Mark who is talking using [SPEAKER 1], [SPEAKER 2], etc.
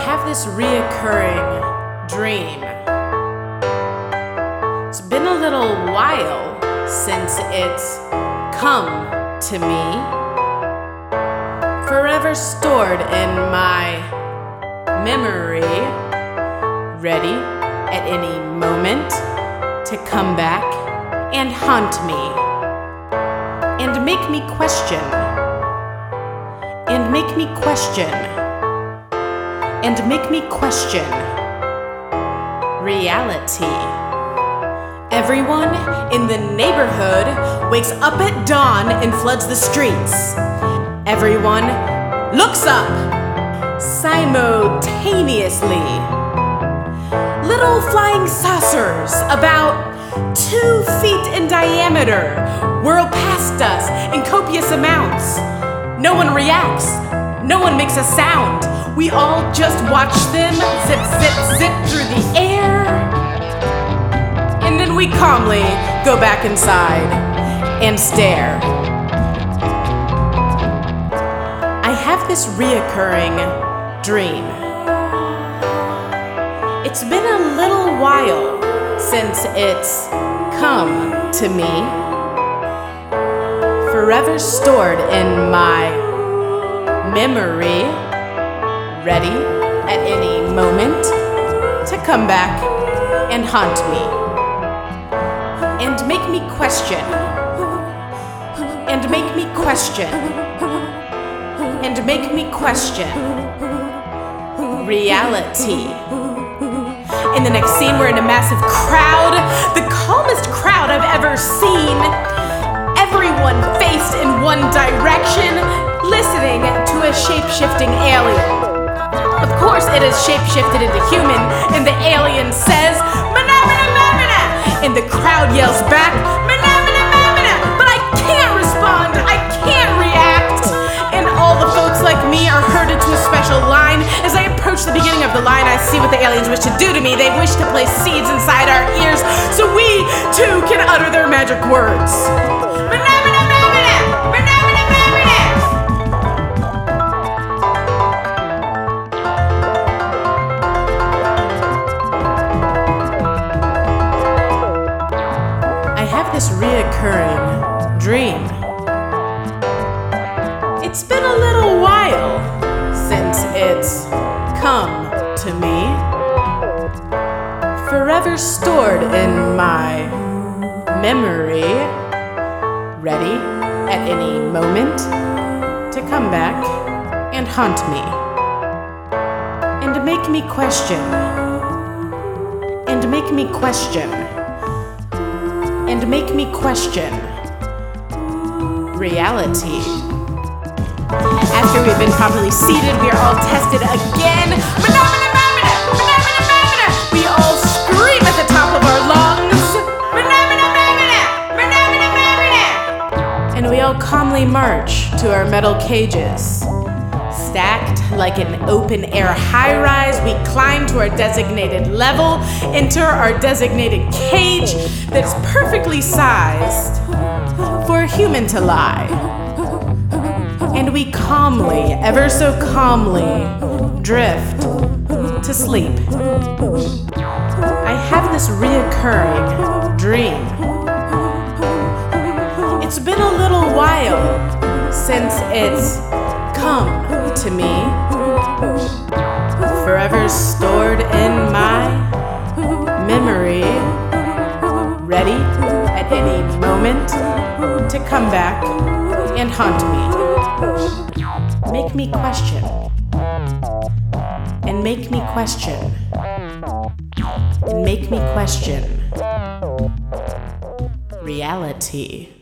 [SPEAKER 1] have this reoccurring dream. It's been a little while since it's come to me, forever stored in my memory, ready at any moment to come back and haunt me, and make me question, and make me question, and make me question reality. Everyone in the neighborhood wakes up at dawn and floods the streets. Everyone looks up simultaneously. Little flying saucers about 2 feet in diameter whirl past us in copious amounts. No one reacts. No one makes a sound. We all just watch them zip, zip, zip through the air. And then we calmly go back inside and stare. I have this reoccurring dream. It's been a little while since it's come to me, forever stored in my memory, ready at any moment to come back and haunt me, and make me question, and make me question, and make me question reality. In the next scene, we're in a massive crowd, the calmest crowd I've ever seen. Everyone faced in one direction, listening to a shape-shifting alien. Of course, it is shape-shifted into human, and the alien says, "Mana, mana, mana, mana," and the crowd yells back, "Mana, mana, mana, mana," but I can't respond, I can't react, and all the folks like me are herded to a special line. As I approach the beginning of the line, I see what the aliens wish to do to me. They wish to place seeds inside our ears so we too can utter their magic words. Mana, mana, mana, mana, mana, mana, mana, mana. I have this reoccurring dream. It's been a little while since it's come to me, forever stored in my memory, ready at any moment to come back and haunt me, and make me question, and make me question, and make me question reality. After we've been properly seated, we are all tested again. We all scream at the top of our lungs. And we all calmly march to our metal cages. Stacked like an open-air high-rise, we climb to our designated level, enter our designated cage that's perfectly sized for a human to lie. And we calmly, ever so calmly, drift to sleep. I have this reoccurring dream. It's been a little while since it's come to me, forever stored in my memory, ready at any moment to come back and haunt me. Make me question, and make me question, and make me question reality.